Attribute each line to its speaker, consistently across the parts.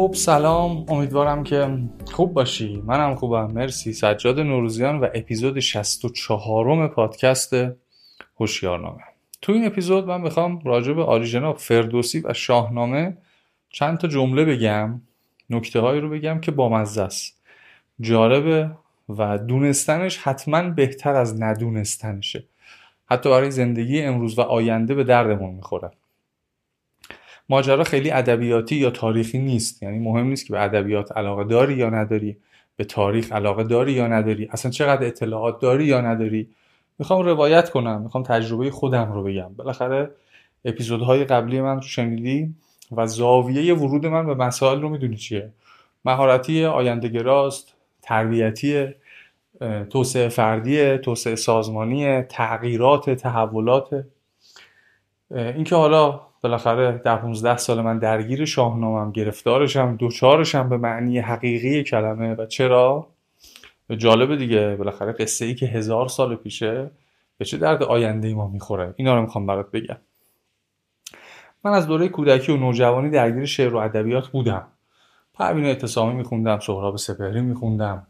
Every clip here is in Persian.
Speaker 1: خب سلام، امیدوارم که خوب باشی. منم خوبم، مرسی. سجاد نوروزیان و اپیزود 64م پادکست هوشیارنامه. تو این اپیزود من میخوام راجع به عالی جناب فردوسی و شاهنامه چند تا جمله بگم، نکته هایی رو بگم که بامزه است، جالبه و دونستنش حتما بهتر از ندونستنشه. حتی برای زندگی امروز و آینده به دردمون میخوره. ماجرا خیلی ادبیاتی یا تاریخی نیست، یعنی مهم نیست که به ادبیات علاقه داری یا نداری، به تاریخ علاقه داری یا نداری، اصلا چقدر اطلاعات داری یا نداری. میخوام روایت کنم، میخوام تجربه خودم رو بگم. بالاخره اپیزودهای قبلی من رو شنیدی و زاویه ورود من به مسائل رو میدونی چیه. مهارتی، آینده‌گراست، تربیتی، توسعه فردی، توسعه سازمانی، تغییرات، تحولات. اینکه حالا بالاخره 10-15 سال من درگیر شاهنامه‌ام، گرفتارشم، دوچارشم به معنی حقیقی کلمه. و چرا؟ جالبه دیگه، بالاخره قصه ای که 1000 سال پیشه به چه درد آینده ما میخوره. اینا رو میخوام برات بگم. من از دوره کودکی و نوجوانی درگیر شعر و ادبیات بودم. پروین اعتصامی میخوندم، سهراب سپهری میخوندم،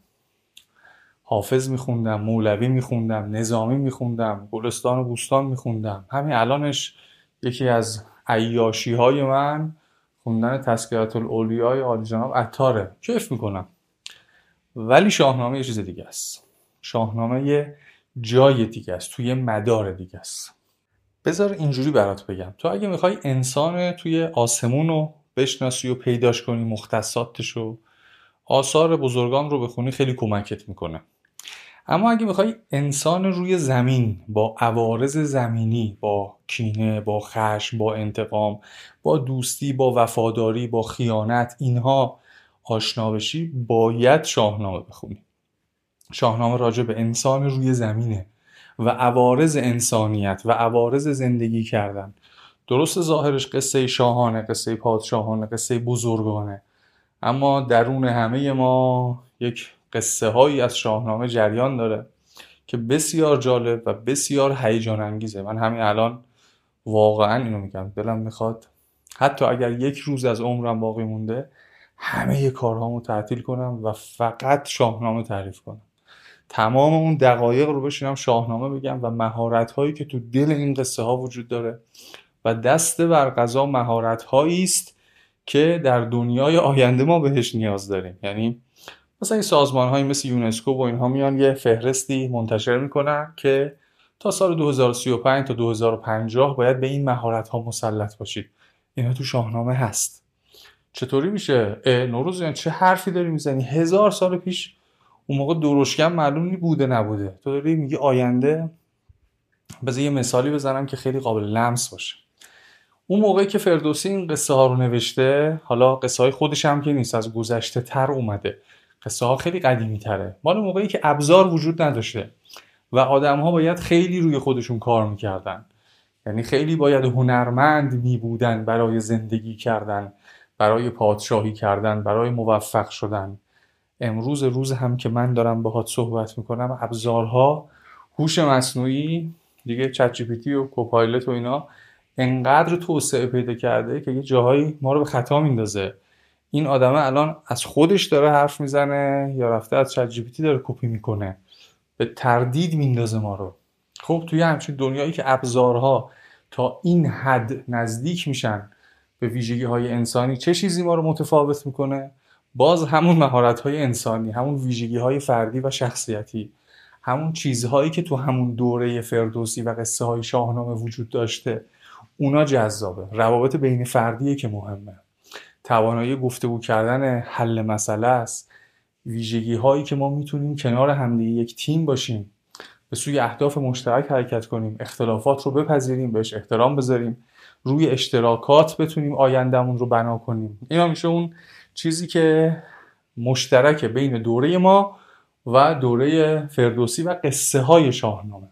Speaker 1: حافظ میخوندم، مولوی میخوندم، نظامی میخوندم، گلستان و بوستان میخوندم. همین الانش یکی از عیاشی های من خوندن تذکرة الاولیاء عالی جناب عطاره. کیف میکنم. ولی شاهنامه یه چیز دیگه است. شاهنامه یه جای دیگه است، توی مدار دیگه است. بذار اینجوری برات بگم. تو اگه میخوای انسان توی آسمون رو بشناسی و پیداش کنی، مختصاتش رو، آثار بزرگان رو بخونی، خیلی کمکت میکنه. اما اگه میخوای انسان روی زمین با عوارض زمینی، با کینه، با خشم، با انتقام، با دوستی، با وفاداری، با خیانت، اینها آشنا بشی، باید شاهنامه بخونی. شاهنامه راجع به انسان روی زمینه و عوارض انسانیت و عوارض زندگی کردن. درست ظاهرش قصه شاهانه، قصه پادشاهانه، قصه بزرگانه، اما درون همه ما یک قصه هایی از شاهنامه جریان داره که بسیار جالب و بسیار هیجان انگیزه. من همین الان واقعا اینو میگم، دلم میخواد حتی اگر یک روز از عمرم باقی مونده همه کارهامو تعطیل کنم و فقط شاهنامه تعریف کنم. تمام اون دقایق رو بشینم شاهنامه بگم و مهارت هایی که تو دل این قصه ها وجود داره و دست بر قضا مهارت هایی است که در دنیای آینده ما بهش نیاز داریم. یعنی مثلا این سازمان هایی مثل یونسکو و اینها میان یه فهرستی منتشر میکنن که تا سال 2035 تا 2050 باید به این مهارت ها مسلط باشید. اینا تو شاهنامه هست. چطوری میشه؟ نوروز چه حرفی داری میزنی؟ 1000 سال پیش اون موقع درشکم معلوم بوده نبوده، تو داری میگی آینده. بذار یه مثالی بزنم که خیلی قابل لمس باشه. اون موقعی که فردوسی این قصه ها رو نوشته، حالا قصه های خودش هم که نیست، از گذشته تر اومده، قصه ها خیلی قدیمی تره، مال موقعی که ابزار وجود نداشته و آدم ها باید خیلی روی خودشون کار میکردن. یعنی خیلی باید هنرمند میبودن برای زندگی کردن، برای پادشاهی کردن، برای موفق شدن. امروز روز هم که من دارم باهات صحبت میکنم، ابزارها، هوش مصنوعی دیگه، چت جی پی تی و کوپایلوت و اینا انقدر توسعه پیدا کرده که یه جاهایی ما رو به خطا میندازه. این آدمه الان از خودش داره حرف میزنه یا رفته از چت جی پی تی داره کپی میکنه؟ به تردید میندازه ما رو. خب توی همچین دنیایی که ابزارها تا این حد نزدیک میشن به ویژگی های انسانی، چه چیزی ما رو متفاوت میکنه؟ باز همون مهارت های انسانی، همون ویژگی های فردی و شخصیتی، همون چیزهایی که تو همون دوره فردوسی و قصه های شاهنامه وجود داشته، اونا جذابه. روابط بین فردیه که مهمه، توانایی گفتگو کردن، حل مسئله است، ویژگی هایی که ما میتونیم کنار همدیگه یک تیم باشیم، به سوی اهداف مشترک حرکت کنیم، اختلافات رو بپذیریم، بهش احترام بذاریم، روی اشتراکات بتونیم آیندهمون رو بنا کنیم. اینا میشه اون چیزی که مشترک بین دوره ما و دوره فردوسی و قصه های شاهنامه.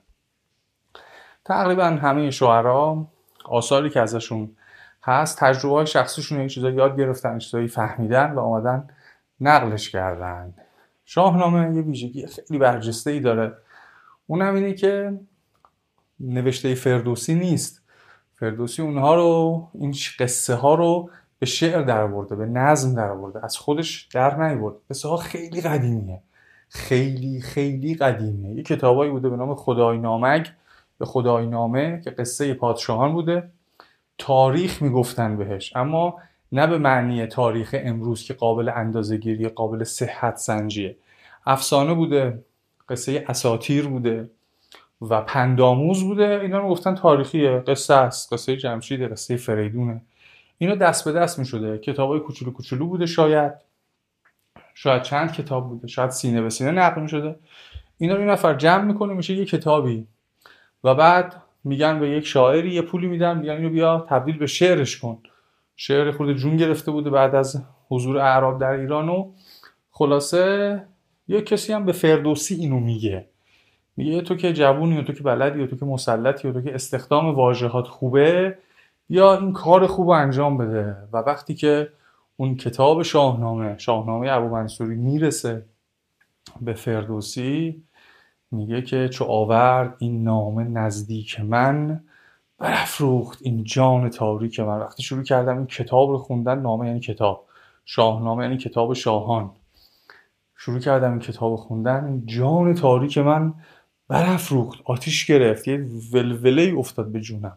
Speaker 1: تقریبا همه شاعرها آثاری که ازشون هست، تجربه های شخصیشون، یه چیزایی یاد گرفتن، چیزایی فهمیدن و آمدن نقلش کردن. شاهنامه یه ویژگی خیلی برجسته‌ای داره، اونم اینه که نوشته فردوسی نیست. فردوسی اونها رو، این قصه ها رو به شعر در آورده، به نظم در آورده، از خودش در نیورده. قصه ها خیلی قدیمیه، خیلی خیلی قدیمیه. یه کتابایی بوده به نام خدای نامک یا خدای نامه که قصه پادشاهان بوده، تاریخ میگفتن بهش، اما نه به معنی تاریخ امروز که قابل اندازه‌گیری، قابل صحت سنجیه. افسانه بوده، قصه اساطیر بوده و پندآموز بوده. اینا رو گفتن تاریخیه، قصه است، قصه جمشید، قصه فریدونه. اینا دست به دست میشده، کتابای کوچولو کوچولو بوده، شاید چند کتاب بوده، شاید سینه به سینه نقل میشده. اینا رو این نفر جمع میکنه میشه یه کتابی و بعد میگن به یک شاعری یه پولی میدن، میگن اینو بیا تبدیل به شعرش کن. شعر خود جون گرفته بوده بعد از حضور اعراب در ایران و خلاصه یه کسی هم به فردوسی اینو میگه تو که جوونی و تو که بلدی و تو که مسلطی و تو که استخدام واژه‌هات خوبه، یا این کار خوب انجام بده. و وقتی که اون کتاب شاهنامه ابومنصوری میرسه به فردوسی، میگه که چو آورد این نامه نزدیک من، برافروخت این جان تاریک من. وقتی شروع کردم این کتاب رو خوندن، نامه یعنی کتاب، شاهنامه یعنی کتاب شاهان، شروع کردم این کتاب خوندن، این جان تاریک من برافروخت، آتیش گرفت، یه ولوله افتاد به جونم.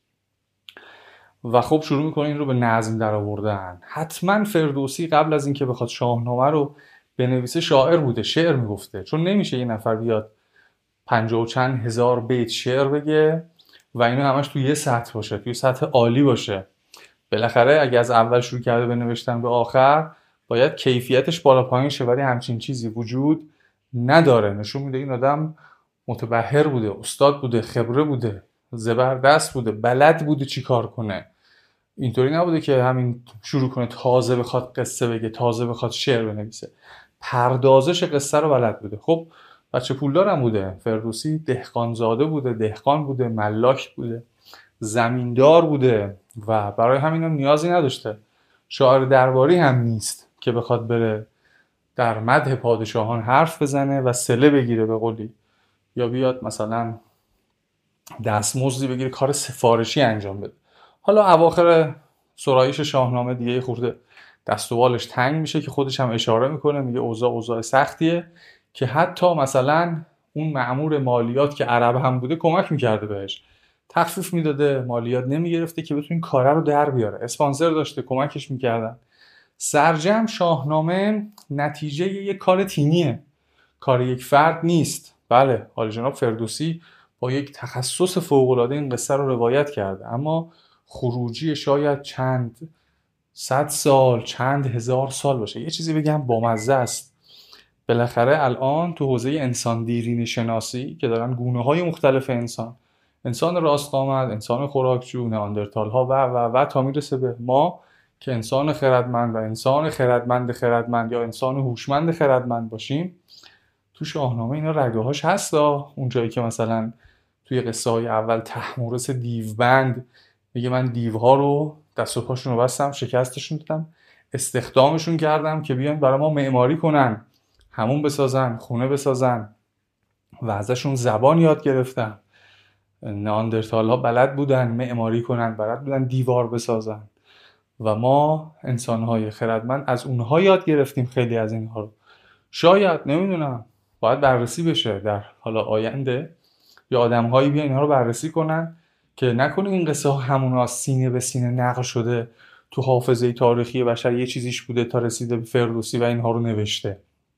Speaker 1: و خب شروع میکنه این رو به نظم در آوردن. حتما فردوسی قبل از اینکه بخواد شاهنامه رو بنویسه شاعر بوده، شعر میگفته، چون نمیشه یه نفر بیاد 50 و چند هزار بیت شعر بگه و اینو همش توی یه سطح باشه، توی سطح عالی باشه. بالاخره اگه از اول شروع کرده به نوشتن به آخر، باید کیفیتش بالا پایین شه، ولی همچین چیزی وجود نداره. نشون میده این آدم متبحر بوده، استاد بوده، خبره بوده، زبردست بوده، بلد بوده چی کار کنه. اینطوری نبوده که همین شروع کنه تازه بخواد قصه بگه، تازه بخواد شعر بنویسه. پردازش قصه رو بلد بوده. خب بچه پولدار هم بوده فردوسی، دهقانزاده بوده، دهقان بوده، ملاک بوده، زمیندار بوده و برای همین هم نیازی نداشته. شاعر درباری هم نیست که بخواد بره در مدح پادشاهان حرف بزنه و صله بگیره به قولی، یا بیاد مثلا دستمزدی بگیره، کار سفارشی انجام بده. حالا اواخر سرایش شاهنامه دیگه خورده دست و بالش تنگ میشه که خودش هم اشاره میکنه، میگه اوضاع سختیه، که حتی مثلا اون مأمور مالیات که عرب هم بوده کمک میکرده بهش، تخفیف میداده، مالیات نمیگرفته که بتونه این کاره رو در بیاره، اسپانسر داشته کمکش میکردن. سرجم شاهنامه نتیجه یک کار تیمیه، کار یک فرد نیست. بله حال جناب فردوسی با یک تخصص فوق‌العاده این قصه رو روایت کرده، اما خروجی شاید چند صد سال، چند هزار سال باشه. یه چیزی بگم بامزه است، بالاخره الان تو حوزه انسان دیرینه شناسی که دارن گونه‌های مختلف انسان راست‌قامت، انسان خوراکجو، نئاندرتال ها و تا میرسه به ما که انسان خردمند و انسان خردمند یا انسان هوشمند خردمند باشیم، تو شاهنامه اینا رگه‌هاش هستا. اون جایی که مثلا توی قصه های اول تحمورس دیوبند میگه من دیوها رو دست و پاشون رو بستم، شکستشون دادم، استخدامشون کردم که بیان برای ما معماری کنن، همون بسازن، خونه بسازن و ازشون زبان یاد گرفتم. نئاندرتال ها بلد بودن معماری کنن، بلد بودن دیوار بسازن و ما انسان‌های خردمند از اونها یاد گرفتیم خیلی از اینها رو. شاید نمیدونم باید بررسی بشه در حالا آینده، یا آدم‌هایی بیان اینها رو بررسی کنن که نکنه این قصه ها همونا سینه به سینه نقل شده تو حافظه تاریخی بشر، یه چیزیش بوده تا رسیده به فردوسی و اینها رو نوشته.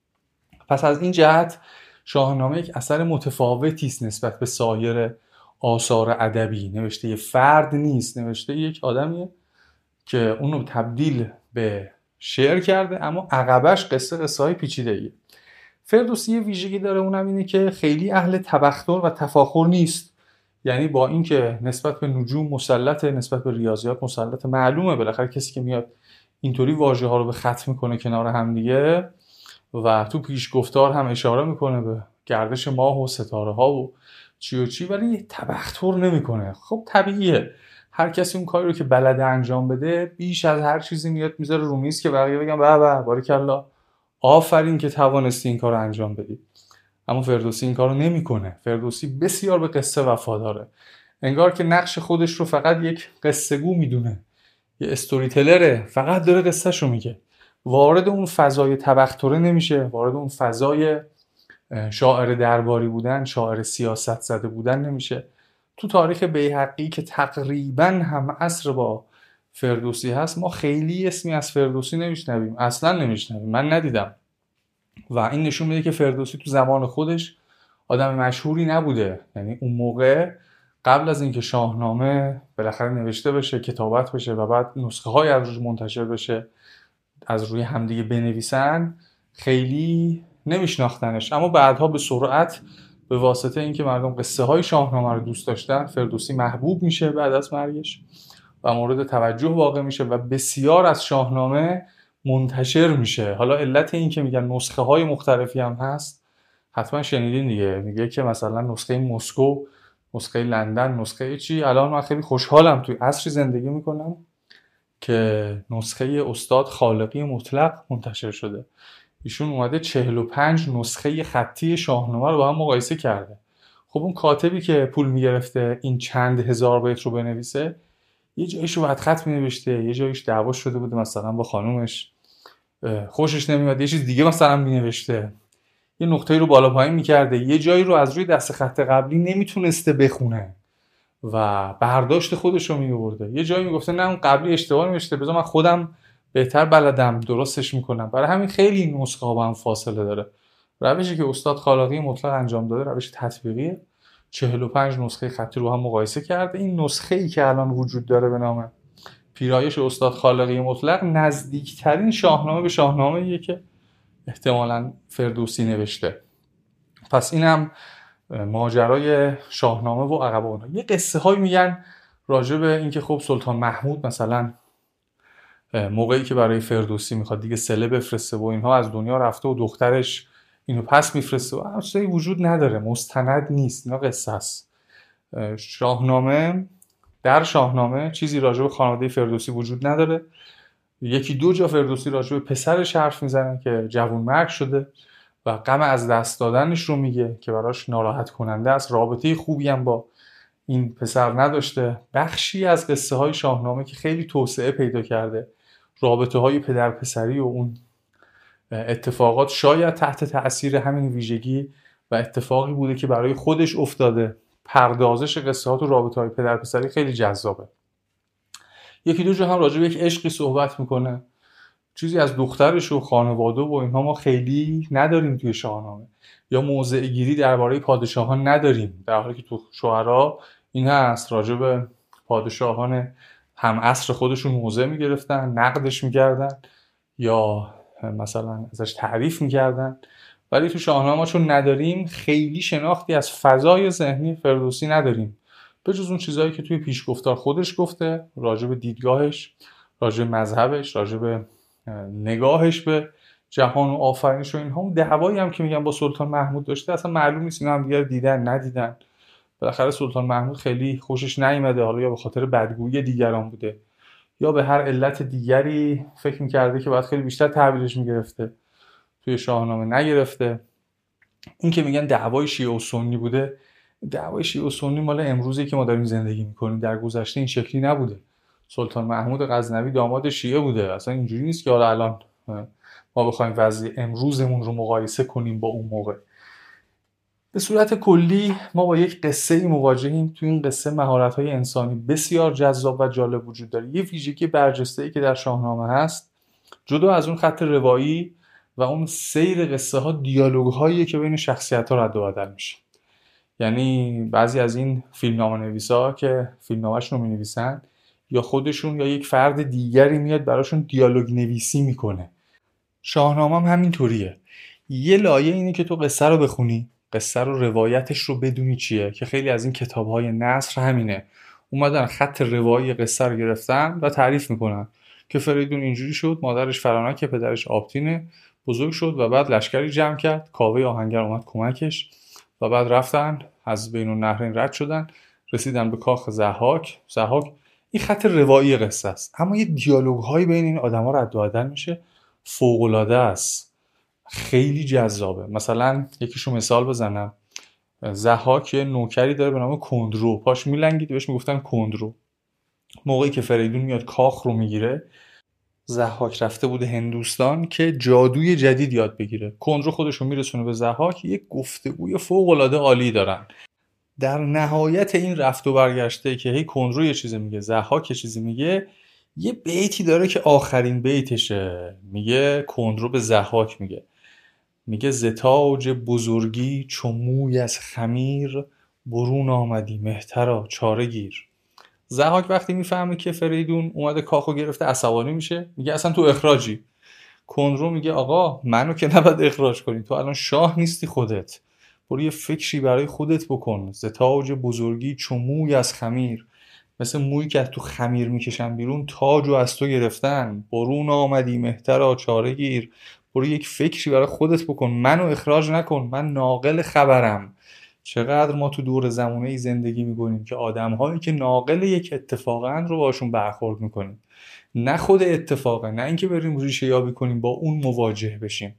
Speaker 1: پس از این جهت شاهنامه یک اثر متفاوتی است نسبت به سایر آثار ادبی. نوشته یه فرد نیست، نوشته یک آدمیه که اونو تبدیل به شعر کرده، اما عقبش قصه های پیچیده‌ایه. فردوسی یه ویژگی داره، اونم اینه که خیلی اهل تبختر و تفاخر نیست. یعنی با اینکه نسبت به نجوم مسلطه، نسبت به ریاضیات مسلطه، معلومه بالاخره کسی که میاد اینطوری واژه ها رو به خط میکنه کنار هم دیگه و تو پیش گفتار هم اشاره میکنه به گردش ماه و ستاره ها و چی، ولی تبختر نمیکنه. خب طبیعیه، هر کسی اون کاری رو که بلده انجام بده بیش از هر چیزی میاد میذاره رو میز که بقیه بگن به باریکلا، آفرین که توانستی این کار رو انجام بدی. اما فردوسی این کار رو نمیکنه. فردوسی بسیار به قصه وفاداره، انگار که نقش خودش رو فقط یک قصه گو میدونه، یه استوری تلره، فقط داره قصهشو میگه، وارد اون فضای تبختره نمیشه، وارد اون فضای شاعر درباری بودن، شاعر سیاست زده بودن نمیشه. تو تاریخ بیهقی که تقریبا هم عصر با فردوسی هست، ما خیلی اسمی از فردوسی نمیشنویم، اصلا نمیشنویم، من ندیدم. و این نشون میده که فردوسی تو زمان خودش آدم مشهوری نبوده. یعنی اون موقع قبل از اینکه شاهنامه بالاخره نوشته بشه، کتابت بشه و بعد نسخه های از روش منتشر بشه، از روی همدیگه بنویسن، خیلی نمیشناختنش. اما بعدها به سرعت به واسطه اینکه مردم قصه های شاهنامه رو دوست داشتن، فردوسی محبوب میشه بعد از مرگش و مورد توجه واقع میشه و بسیار از شاهنامه منتشر میشه. حالا علت این که میگن نسخه های مختلفی هم هست، حتما شنیدین دیگه، میگه که مثلا نسخه مسکو، نسخه لندن، نسخه چی. الان من خیلی خوشحالم توی عصری زندگی میکنم که نسخه استاد خالقی مطلق منتشر شده. ایشون اومده 45 نسخه خطی شاهنامه رو با هم مقایسه کرده. خب اون کاتبی که پول میگرفته این چند هزار بیت رو بنویسه، یه جاییش رو بعد خط مینوشته، یه جاییش دعوا شده بوده مثلا با خانومش، خوشش نمیاد، یه چیز دیگه مثلا مینوشته، یه نقطه‌ای رو بالا پایین میکرده، یه جایی رو از روی دست خط قبلی نمیتونسته بخونه و برداشت خودش رو میورده. یه جایی میگفته نه اون قبلی اشتباه نوشته، بذار من خودم بهتر بلدم درستش میکنم. برای همین خیلی نسخه ها با هم فاصله داره. روشی که استاد خالقی مطلق انجام داده روش تطبیقیه. 45 نسخه خطی رو هم مقایسه کرده. این نسخه ای که الان وجود داره به نام پیرایش استاد خالقی مطلق نزدیکترین شاهنامه به شاهنامه‌ایه که احتمالاً فردوسی نوشته. پس اینم ماجرای شاهنامه و عقب اونها. یه قصه هایی میگن راجع به اینکه خب سلطان محمود مثلا موقعی که برای فردوسی میخواد دیگه سله بفرسته و اینها از دنیا رفته و دخترش اینو پس میفرسته و چیزی وجود نداره، مستند نیست، اینا قصه است. شاهنامه، در شاهنامه چیزی راجع به خانواده فردوسی وجود نداره. یکی دو جا فردوسی راجع به پسرش حرف میزنه که جوانمرگ شده و غم از دست دادنش رو میگه که براش ناراحت کننده است، رابطه خوبی هم با این پسر نداشته. بخشی از قصه های شاهنامه که خیلی توسعه پیدا کرده، رابطه های پدر پسری و اون اتفاقات، شاید تحت تأثیر همین ویژگی و اتفاقی بوده که برای خودش افتاده. پردازش قصه ها تو رابطه های پدر پسری خیلی جذابه. یکی دو جا هم راجع به یک عشقی صحبت میکنه. چیزی از دخترش و خانواده و اینها ما خیلی نداریم توی شاهنامه. یا موضع گیری درباره پادشاهان نداریم، در حالی که تو شعرا این هست، راجع به پادشاهان هم عصر خودشون موضع میگرفتن، نقدش میکردن یا مثلا ازش تعریف میکردن. ولی تو شاهنامه ما چون نداریم، خیلی شناختی از فضای ذهنی فردوسی نداریم، به جز اون چیزایی که توی پیشگفتار خودش گفته راجع به دیدگاهش، راجع به مذهبش، راجع به نگاهش به جهان و آفرینش و اینها. اون دعوایی هم که میگن با سلطان محمود داشته، اصلا معلوم نیست اینا هم دیگر دیدن ندیدن. بالاخره سلطان محمود خیلی خوشش نیامده، حالا یا به خاطر بدگویی دیگران بوده یا به هر علت دیگری فکر میکرده که باید خیلی بیشتر تحویلش میگرفته، توی شاهنامه نگرفته. این که میگن دعوای شیعه و سنی بوده، دعوای شیعه و سنی مال امروزی که ما داریم زندگی میکنیم، در گذشته این شکلی نبوده. سلطان محمود غزنوی داماد شیعه بوده، اصلا اینجوری نیست که حالا الان ما بخوایم وضع امروزمون رو مقایسه کنیم با اون موقع. به صورت کلی ما با یک قصه مواجهیم. تو این قصه مهارت‌های انسانی بسیار جذاب و جالب وجود داره. یه ویژگی برجسته‌ای که در شاهنامه هست، جدا از اون خط روایی و اون سیر قصه ها، دیالوگ هایی که بین شخصیت ها رد و بدل میشه. یعنی بعضی از این فیلمنامه نویسا که فیلمنامه‌شون رو می‌نویسن، یا خودشون یا یک فرد دیگری میاد براشون دیالوگ نویسی میکنه. شاهنامه هم همینطوریه. یه لایه اینه که تو قصه رو بخونی، قصه رو، روایتش رو بدونی چیه، که خیلی از این کتاب‌های نثر همینه، اومدن خط روایی قصه رو گرفتن و تعریف میکنن که فریدون اینجوری شد، مادرش فرانک، پدرش آبتینه، بزرگ شد و بعد لشکری جمع کرد، کاوه آهنگر اومد کمکش و بعد رفتن از بین النهرین رد شدن، رسیدن به کاخ ضحاک. این خط روایی قصه است، اما یه دیالوگ هایی بین این آدما رد و بدل میشه، فوق العاده است، خیلی جذابه. مثلا یکیشو مثال بزنم، ضحاک یه نوکری داره به نام کندرو، پاش میلنگید بهش میگفتن کندرو. موقعی که فریدون میاد کاخ رو میگیره، ضحاک رفته بوده هندوستان که جادوی جدید یاد بگیره. کنرو خودش رو میرسونه به ضحاک، یک گفتگوی فوق العاده عالی دارن. در نهایت این رفت و برگشته که هی کنرو یه چیزی میگه، ضحاک یه چیزی میگه، یه بیتی داره که آخرین بیتشه. میگه کنرو به ضحاک میگه ز تاج بزرگی چو موی از خمیر، برون آمدی مهترا چاره گیر. ضحاک وقتی میفهمه که فریدون اومده کاخو گرفته عصبانی میشه، میگه اصلا تو اخراجی. کنرو میگه آقا منو که نباید اخراج کنی، تو الان شاه نیستی خودت، برو یه فکری برای خودت بکن. ز تاج بزرگی چو موی از خمیر، مثل مویی که از تو خمیر میکشن بیرون، تاج رو از تو گرفتن. برون آمدی مهترا چاره گیر، برو یک فکری برای خودت بکن، منو اخراج نکن، من ناقل خبرم. چقدر ما تو دور زمانه ای زندگی میکنیم که آدم‌هایی که ناقل یک اتفاقن رو باشون برخورد میکنیم، نه خود اتفاقه، نه اینکه بریم ریشه یابی کنیم با اون مواجه بشیم.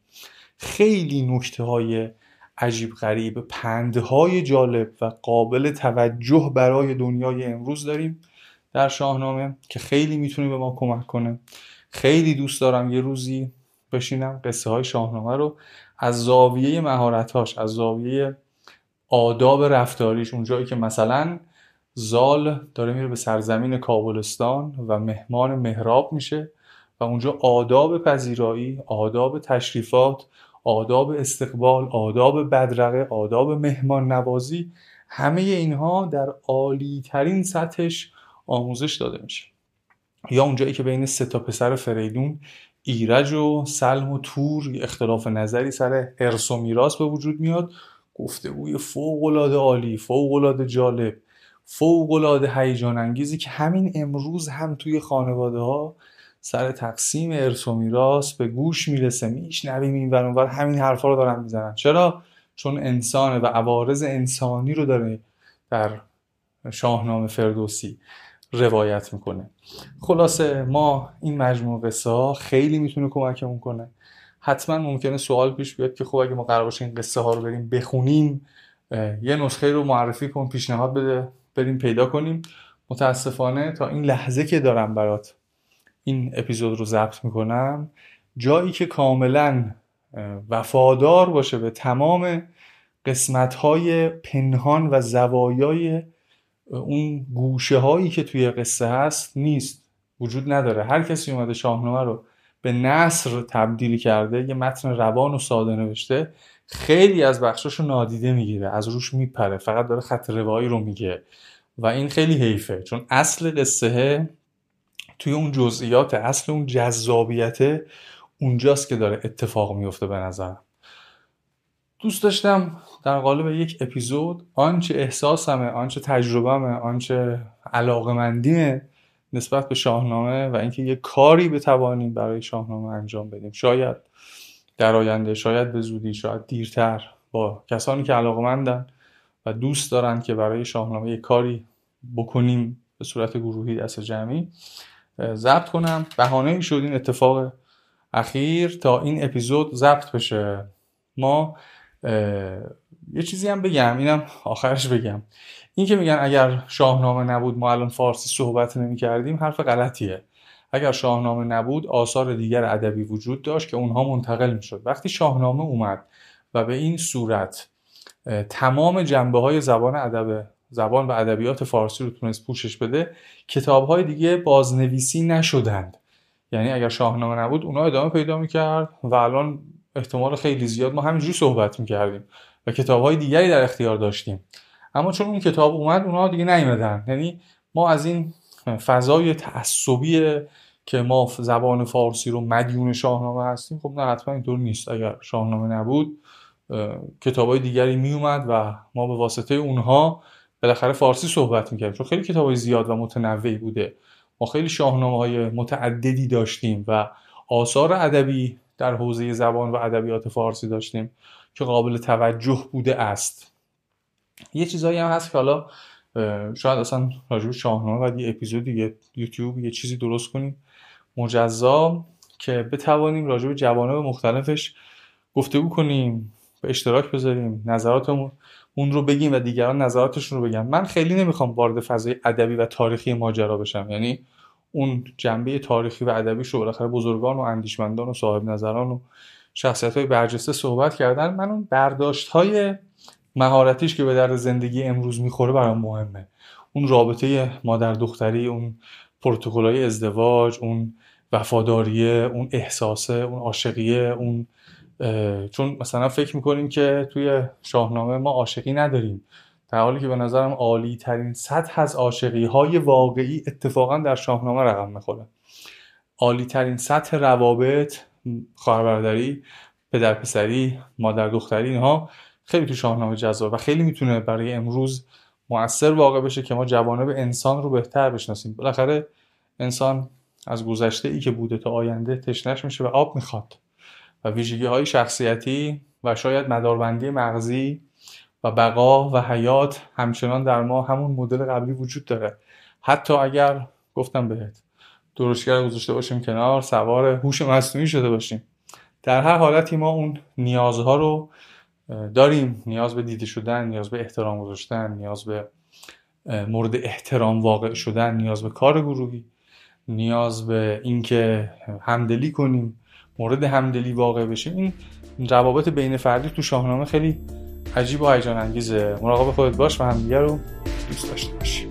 Speaker 1: خیلی نکته‌های عجیب غریب، پندهای جالب و قابل توجه برای دنیای امروز داریم در شاهنامه که خیلی میتونه به ما کمک کنه. خیلی دوست دارم یه روزی بشینم قصه های شاهنامه رو از زاویه مهارتاش، از زاویه آداب رفتاریش، اونجایی که مثلا زال داره میره به سرزمین کابلستان و مهمان مهراب میشه و اونجا آداب پذیرایی، آداب تشریفات، آداب استقبال، آداب بدرقه، آداب مهمان نوازی، همه اینها در عالی ترین سطحش آموزش داده میشه. یا اونجایی که بین سه تا پسر فریدون، ایرج و سلم و تور، اختلاف نظری سر ارث و میراث به وجود میاد. گفتگوی فوق‌العاده عالی، فوق‌العاده جالب، فوق‌العاده هیجان انگیزی که همین امروز هم توی خانواده‌ها سر تقسیم ارث و میراث به گوش میرسه، میشنویم این ور اون ور همین حرفا رو دارن میزنن. چرا؟ چون انسانه و عوارض انسانی رو داره در شاهنامه فردوسی روایت میکنه. خلاصه ما این مجموعه قصه ها خیلی میتونه کمکمون کنه. حتما ممکنه سوال پیش بیاد که خب اگه ما قرار باشه این قصه ها رو بریم بخونیم، یه نسخه رو معرفی کن، پیشنهاد بده، بریم پیدا کنیم. متاسفانه تا این لحظه که دارم برات این اپیزود رو ضبط میکنم، جایی که کاملا وفادار باشه به تمام قسمت‌های پنهان و زوایای اون گوشه هایی که توی قصه هست نیست، وجود نداره. هر کسی اومده شاهنامه رو به نثر تبدیل کرده، یه متن روان و ساده نوشته، خیلی از بخشاشو نادیده میگیره، از روش میپره، فقط داره خط روایی رو میگه و این خیلی حیفه، چون اصل قصه توی اون جزئیات، اصل اون جذابیت اونجاست که داره اتفاق میفته. به نظرم دوست داشتم در قالب یک اپیزود آنچه احساسمه، آنچه تجربهمه، آنچه علاقمندیمه نسبت به شاهنامه و اینکه یک کاری بتوانیم برای شاهنامه انجام بدیم، شاید در آینده، شاید به زودی، شاید دیرتر، با کسانی که علاقمندن و دوست دارن که برای شاهنامه یک کاری بکنیم به صورت گروهی، دست جمعی ضبط کنم. بهانه‌ای شد این اتفاق اخیر تا این اپیزود ضبط بشه. ما یه چیزی هم بگم، اینم آخرش بگم، این که میگن اگر شاهنامه نبود ما الان فارسی صحبت نمی کردیم، حرف غلطیه. اگر شاهنامه نبود آثار دیگر ادبی وجود داشت که اونها منتقل میشد. وقتی شاهنامه اومد و به این صورت تمام جنبه‌های زبان و ادبیات فارسی رو تونست پوشش بده، کتاب‌های دیگه بازنویسی نشدند. یعنی اگر شاهنامه نبود اونا ادامه پیدا میکرد و الان احتمال خیلی زیاد ما همینجوری صحبت میکردیم و کتاب‌های دیگری در اختیار داشتیم. اما چون اون کتاب اومد اونا دیگه نیومدن. یعنی ما از این فضای تعصبی که ما زبان فارسی رو مدیون شاهنامه هستیم، خب نه، حتما اینطور نیست. اگر شاهنامه نبود کتاب‌های دیگری میومد و ما به واسطه اونها بالاخره فارسی صحبت میکردیم، چون خیلی کتاب‌های زیاد و متنوعی بوده. ما خیلی شاهنامه‌های متعددی داشتیم و آثار ادبی در حوزه زبان و ادبیات فارسی داشتیم که قابل توجه بوده است. یه چیزایی هم هست که حالا شاید اصلا راجع به شاهنامه بعد یه اپیزودی، یه یوتیوب، یه چیزی درست کنیم مجزا که بتوانیم راجع به جوانب مختلفش گفتگو کنیم، به اشتراک بذاریم، نظرات اون رو بگیم و دیگران نظراتشون رو بگن. من خیلی نمیخوام وارد فضای ادبی و تاریخی ماجرا بشم، یعنی اون جنبه تاریخی و ادبیش رو بالاخره بزرگان و اندیشمندان و صاحب نظران و شخصیت‌های برجسته صحبت کردن. من اون برداشت‌های مهارتیش که به درد زندگی امروز میخوره برام مهمه. اون رابطه مادر دختری، اون پروتکل‌های ازدواج، اون وفاداریه، اون احساسه، اون عاشقیه، اون چون مثلا فکر میکنیم که توی شاهنامه ما عاشقی نداریم، در حالی که به نظرم عالی ترین سطح از عاشقی های واقعی اتفاقا در شاهنامه رقم میخوره. عالی ترین سطح روابط، خواهر برادری، پدر پسری، مادر دختری، اینها خیلی تو شاهنامه جذاب و خیلی میتونه برای امروز مؤثر واقع بشه که ما جوانب انسان رو بهتر بشناسیم. بالاخره انسان از گذشته ای که بوده تا آینده تشنه‌اش میشه و آب میخواد و ویژگی‌های شخصیتی و شاید مداربندی مغزی و بقا و حیات همچنان در ما همون مدل قبلی وجود داره. حتی اگر گفتم بهت درشتگر گذاشته باشیم کنار، سوار هوش مصنوعی شده باشیم، در هر حالتی ما اون نیازها رو داریم. نیاز به دیده شدن، نیاز به احترام گذاشتن، نیاز به مورد احترام واقع شدن، نیاز به کار گروهی، نیاز به اینکه همدلی کنیم، مورد همدلی واقع بشیم. این روابط بین فردی تو شاهنامه خیلی عجیب و هیجان انگیزه. مراقب خودت باش و همدیگه رو دوست داشته باش.